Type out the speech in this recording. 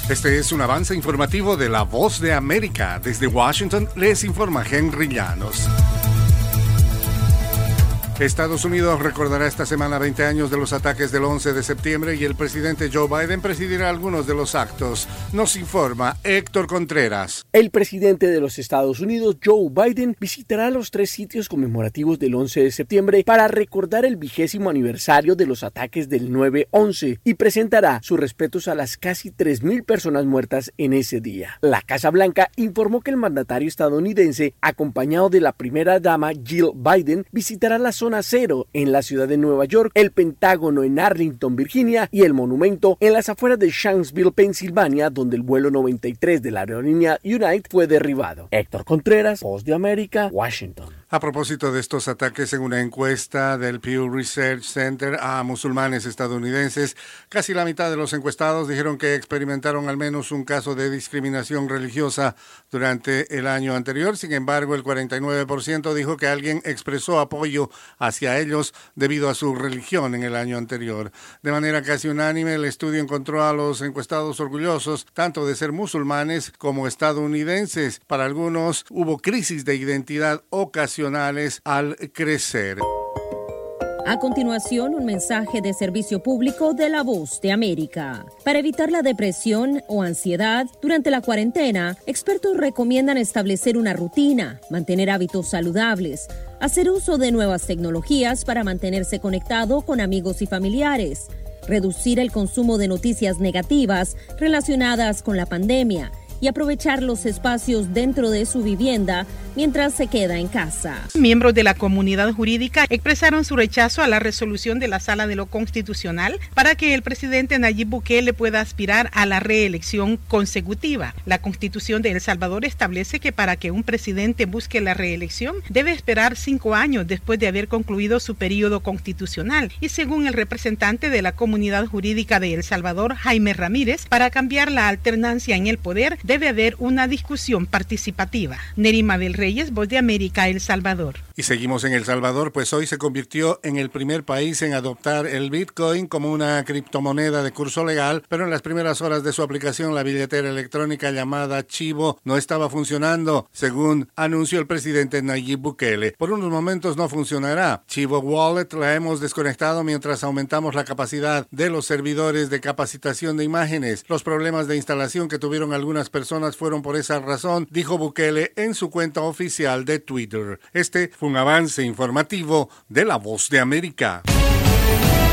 Este es un avance informativo de La Voz de América. Desde Washington les informa Henry Llanos. Estados Unidos recordará esta semana 20 años de los ataques del 11 de septiembre y el presidente Joe Biden presidirá algunos de los actos. Nos informa Héctor Contreras. El presidente de los Estados Unidos, Joe Biden, visitará los 3 sitios conmemorativos del 11 de septiembre para recordar el 20º aniversario de los ataques del 9/11 y presentará sus respetos a las casi 3.000 personas muertas en ese día. La Casa Blanca informó que el mandatario estadounidense, acompañado de la primera dama Jill Biden, visitará la zona cero en la ciudad de Nueva York, el Pentágono en Arlington, Virginia y el monumento en las afueras de Shanksville, Pensilvania, donde el vuelo 93 de la aerolínea United fue derribado. Héctor Contreras, Voz de América, Washington. A propósito de estos ataques, en una encuesta del Pew Research Center a musulmanes estadounidenses, casi la mitad de los encuestados dijeron que experimentaron al menos un caso de discriminación religiosa durante el año anterior. Sin embargo, el 49% dijo que alguien expresó apoyo hacia ellos debido a su religión en el año anterior. De manera casi unánime, el estudio encontró a los encuestados orgullosos tanto de ser musulmanes como estadounidenses. Para algunos hubo crisis de identidad ocasionales al crecer. A continuación, un mensaje de servicio público de La Voz de América. Para evitar la depresión o ansiedad durante la cuarentena, expertos recomiendan establecer una rutina, mantener hábitos saludables, hacer uso de nuevas tecnologías para mantenerse conectado con amigos y familiares, reducir el consumo de noticias negativas relacionadas con la pandemia y aprovechar los espacios dentro de su vivienda mientras se queda en casa. Miembros de la comunidad jurídica expresaron su rechazo a la resolución de la Sala de lo Constitucional para que el presidente Nayib Bukele pueda aspirar a la reelección consecutiva. La Constitución de El Salvador establece que para que un presidente busque la reelección debe esperar 5 años después de haber concluido su periodo constitucional. Y según el representante de la comunidad jurídica de El Salvador, Jaime Ramírez, para cambiar la alternancia en el poder debe haber una discusión participativa. Nerima del Reyes, Voz de América, El Salvador. Y seguimos en El Salvador, pues hoy se convirtió en el primer país en adoptar el Bitcoin como una criptomoneda de curso legal, pero en las primeras horas de su aplicación la billetera electrónica llamada Chivo no estaba funcionando, según anunció el presidente Nayib Bukele. Por unos momentos no funcionará. Chivo Wallet la hemos desconectado mientras aumentamos la capacidad de los servidores de capacitación de imágenes. Los problemas de instalación que tuvieron algunas personas fueron por esa razón, dijo Bukele en su cuenta oficial de Twitter. Este fue un avance informativo de La Voz de América.